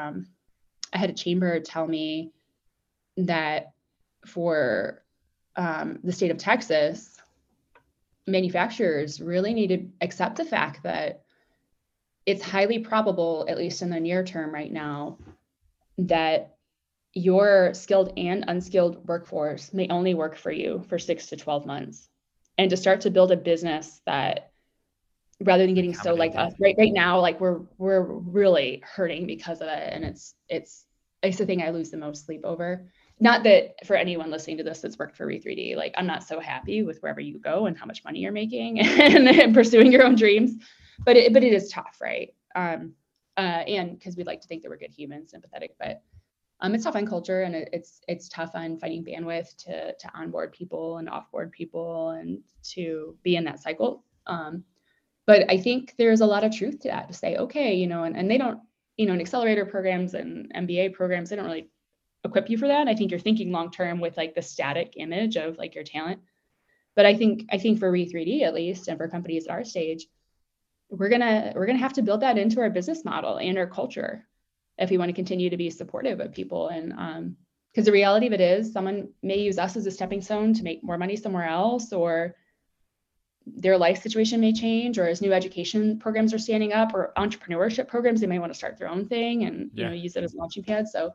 a chamber tell me that for the state of Texas, manufacturers really need to accept the fact that it's highly probable, at least in the near term right now, that your skilled and unskilled workforce may only work for you for 6 to 12 months. And to start to build a business that, rather than getting so like us right now, like we're really hurting because of it. And it's the thing I lose the most sleep over. Not that for anyone listening to this that's worked for Re3D, like I'm not so happy with wherever you go and how much money you're making and pursuing your own dreams. But it is tough, right? And because we'd like to think that we're good humans, sympathetic, but it's tough on culture, and it's tough on finding bandwidth to onboard people and offboard people and to be in that cycle. But I think there's a lot of truth to that, to say, okay, and they don't, in accelerator programs and MBA programs, they don't really equip you for that. I think you're thinking long term with like the static image of like your talent. But I think for Re3D at least, and for companies at our stage, we're gonna have to build that into our business model and our culture if we want to continue to be supportive of people. And because the reality of it is, someone may use us as a stepping stone to make more money somewhere else, or their life situation may change, or as new education programs are standing up, or entrepreneurship programs, they may want to start their own thing and use it as a launching pad. So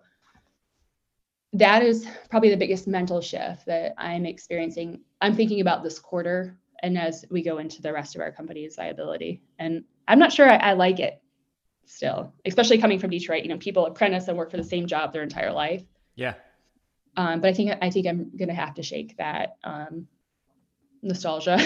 that is probably the biggest mental shift that I'm experiencing. I'm thinking about this quarter, and as we go into the rest of our company's viability. And I'm not sure I like it still, especially coming from Detroit. People apprentice and work for the same job their entire life. Yeah. But I think I'm going to have to shake that nostalgia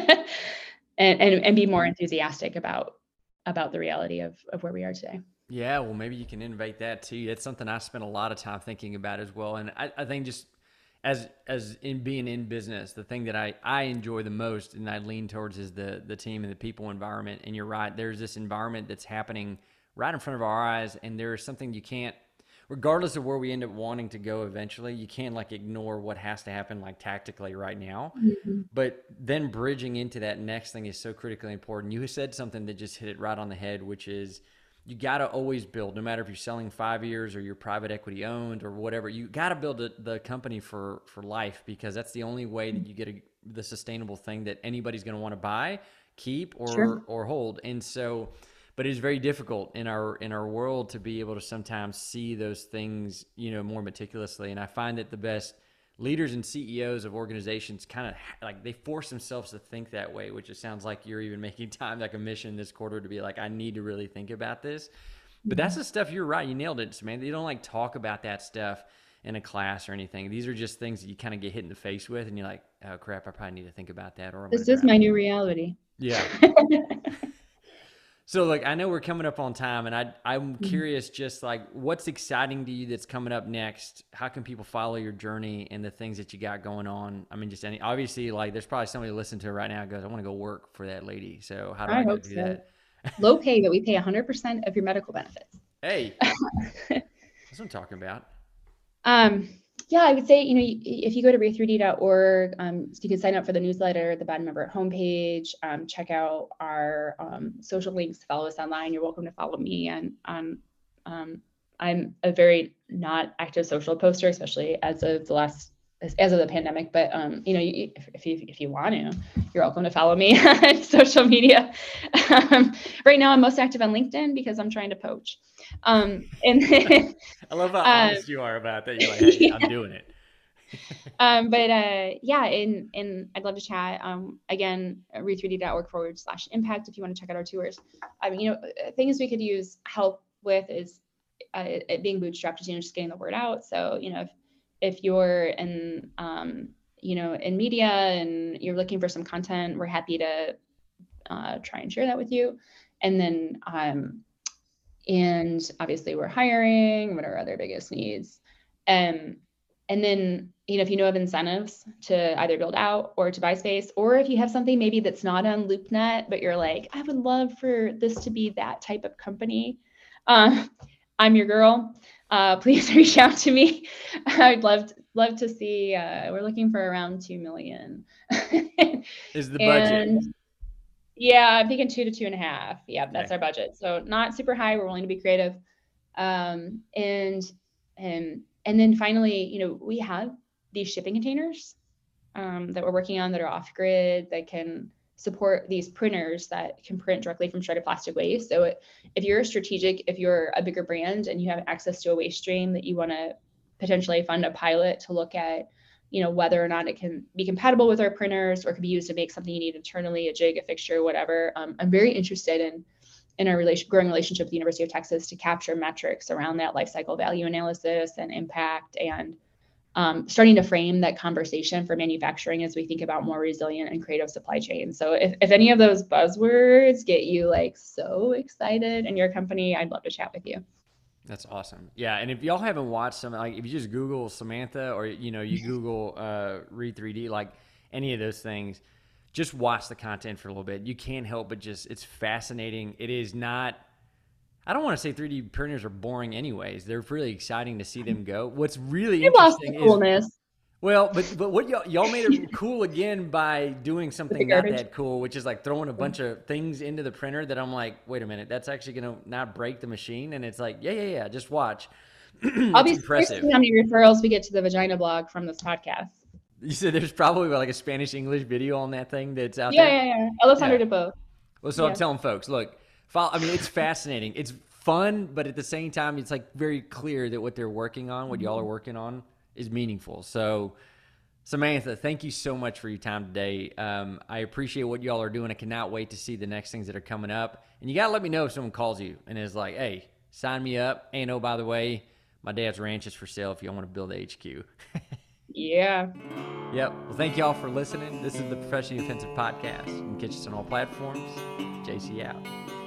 and be more enthusiastic about the reality of where we are today. Yeah, well, maybe you can innovate that too. That's something I spent a lot of time thinking about as well. And I think just as in being in business, the thing that I enjoy the most and I lean towards is the team and the people environment. And you're right, there's this environment that's happening right in front of our eyes, and there's something you can't, regardless of where we end up wanting to go eventually, you can't like ignore what has to happen like tactically right now. Mm-hmm. But then bridging into that next thing is so critically important. You said something that just hit it right on the head, which is you got to always build, no matter if you're selling 5 years or you're private equity owned or whatever, you got to build the company for life, because that's the only way that you get the sustainable thing that anybody's going to want to buy, keep, or hold. And so, but it's very difficult in our world to be able to sometimes see those things, more meticulously. And I find that the best leaders and CEOs of organizations kind of like they force themselves to think that way, which it sounds like you're even making time like a mission this quarter to be like, I need to really think about this. But that's the stuff, you're right. You nailed it, Samantha. You don't like talk about that stuff in a class or anything. These are just things that you kind of get hit in the face with and you're like, oh crap, I probably need to think about that. Or this is my new reality. Yeah. So like, I know we're coming up on time and I'm curious, just like what's exciting to you that's coming up next? How can people follow your journey and the things that you got going on? I mean, just obviously like there's probably somebody listening to it right now who goes, I want to go work for that lady. So how do I go do that? Low pay, but we pay 100% of your medical benefits. Hey, that's what I'm talking about. Yeah, I would say, if you go to breathe3d.org, you can sign up for the newsletter at the bottom of our homepage, check out our social links, follow us online. You're welcome to follow me. And I'm a very not active social poster, especially as of the pandemic. But if you want to, you're welcome to follow me on social media. Right now, I'm most active on LinkedIn because I'm trying to poach. And I love how honest you are about that. You're like, hey, yeah. I'm doing it. And I'd love to chat. Again, breathe3d.org/impact if you want to check out our tours. Things we could use help with is it being bootstrapped, just getting the word out. So, if you're in media and you're looking for some content, we're happy to try and share that with you. And then, and obviously we're hiring. What are our other biggest needs? And then, if you know of incentives to either build out or to buy space, or if you have something maybe that's not on LoopNet, but you're like, I would love for this to be that type of company. I'm your girl. Please reach out to me. I'd love to see, we're looking for around 2 million. Is the budget? Yeah, I'm thinking 2 to 2.5. Yeah, that's our budget. So not super high. We're willing to be creative. And then finally, we have these shipping containers that we're working on that are off grid that can support these printers that can print directly from shredded plastic waste. So if you're if you're a bigger brand and you have access to a waste stream that you want to potentially fund a pilot to look at, whether or not it can be compatible with our printers or could be used to make something you need internally, a jig, a fixture, whatever. I'm very interested in our growing relationship with the University of Texas to capture metrics around that life cycle value analysis and impact, and starting to frame that conversation for manufacturing as we think about more resilient and creative supply chains. So if any of those buzzwords get you like so excited in your company, I'd love to chat with you. That's awesome. Yeah. And if y'all haven't watched some, like if you just Google Samantha or, you Google Read3D, like any of those things, just watch the content for a little bit. You can't help but it's fascinating. It is not, I don't want to say 3D printers are boring anyways. They're really exciting to see them go. What's really interesting is coolness. Well, but what y'all made it cool again by doing something not that cool, which is like throwing a bunch of things into the printer that I'm like, wait a minute, that's actually going to not break the machine. And it's like, yeah, just watch. I'll be impressive how many referrals we get to the vagina blog from this podcast. You said there's probably like a Spanish-English video on that thing that's out there? Yeah. Alessandro de Bo. Well, so I'm telling folks, look, it's fascinating. It's fun, but at the same time, it's like very clear that what they're working on, what y'all are working on, is meaningful. So Samantha, thank you so much for your time today. I appreciate what y'all are doing. I cannot wait to see the next things that are coming up. And you got to let me know if someone calls you and is like, hey, sign me up. And oh, by the way, my dad's ranch is for sale if y'all want to build a HQ. Yeah. Yep. Well, thank y'all for listening. This is the Professionally Offensive Podcast. You can catch us on all platforms. JC out.